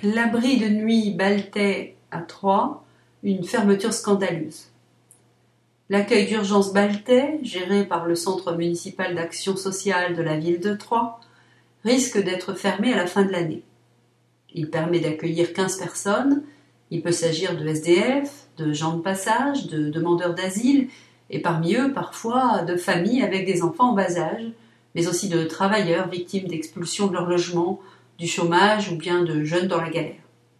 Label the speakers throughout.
Speaker 1: L'abri de nuit Baltais à Troyes, une fermeture scandaleuse. L'accueil d'urgence Baltais, géré par le Centre municipal d'action sociale de la ville de Troyes, risque d'être fermé à la fin de l'année. Il permet d'accueillir 15 personnes. Il peut s'agir de SDF, de gens de passage, de demandeurs d'asile, et parmi eux, parfois, de familles avec des enfants en bas âge, mais aussi de travailleurs victimes d'expulsion de leur logement, du chômage ou bien de jeunes dans la galère.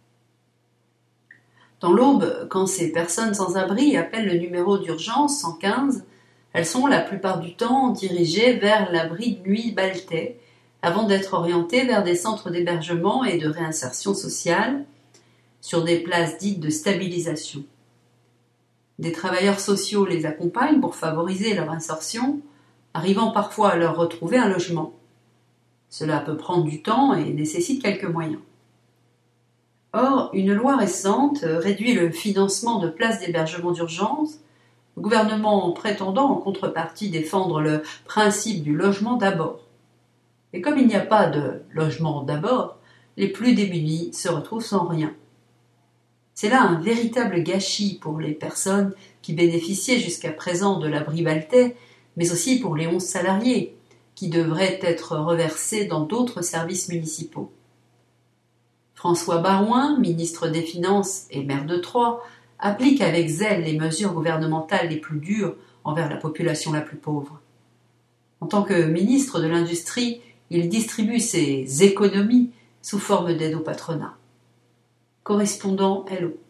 Speaker 1: Dans l'Aube, quand ces personnes sans abri appellent le numéro d'urgence 115, elles sont la plupart du temps dirigées vers l'abri de nuit Baltais, avant d'être orientées vers des centres d'hébergement et de réinsertion sociale, sur des places dites de stabilisation. Des travailleurs sociaux les accompagnent pour favoriser leur insertion, arrivant parfois à leur retrouver un logement. Cela peut prendre du temps et nécessite quelques moyens. Or, une loi récente réduit le financement de places d'hébergement d'urgence, le gouvernement prétendant en contrepartie défendre le principe du logement d'abord. Et comme il n'y a pas de logement d'abord, les plus démunis se retrouvent sans rien. C'est là un véritable gâchis pour les personnes qui bénéficiaient jusqu'à présent de l'abri Baltais, mais aussi pour les 11 salariés, qui devraient être reversés dans d'autres services municipaux. François Baroin, ministre des Finances et maire de Troyes, applique avec zèle les mesures gouvernementales les plus dures envers la population la plus pauvre. En tant que ministre de l'Industrie, il distribue ses économies sous forme d'aide au patronat. Correspondant LO.